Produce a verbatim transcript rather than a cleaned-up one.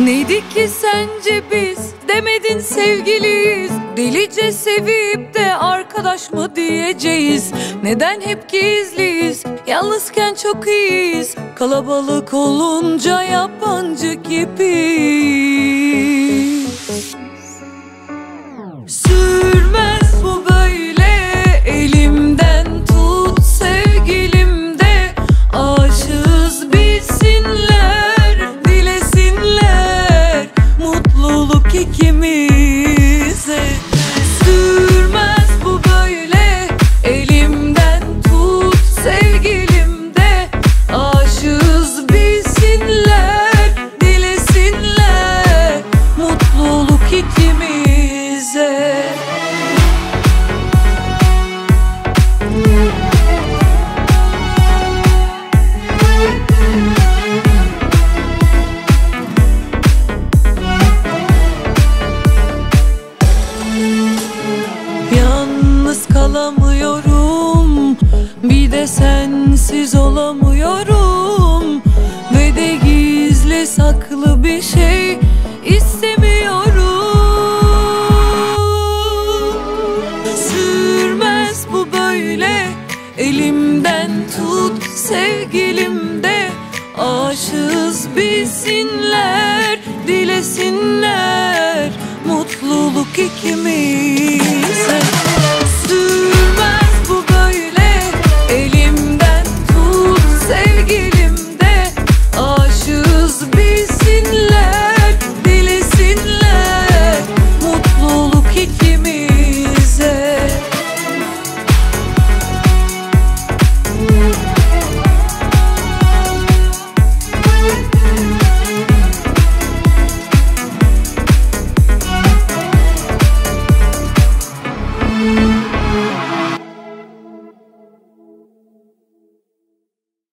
Neydik ki sence biz, demedin sevgiliyiz. Delice sevip de arkadaş mı diyeceğiz? Neden hep gizliyiz, yalnızken çok iyiyiz. Kalabalık olunca yabancı gibiyiz. Sürmez bu böyle, elimden tut sevgilim de. Aşığız bilsinler, dilesinler mutluluk ikimize. Sürmez bu böyle, elimden tut sevgilim de. Aşığız bilsinler, dilesinler mutluluk ikimize. Yalnız kalamıyorum, bir de sensiz olamıyorum. Ve de gizli saklı bir şey istemiyorum. Sürmez bu böyle, elimden tut sevgilim de. Aşığız bilsinler, dilesinler mutluluk ikimize.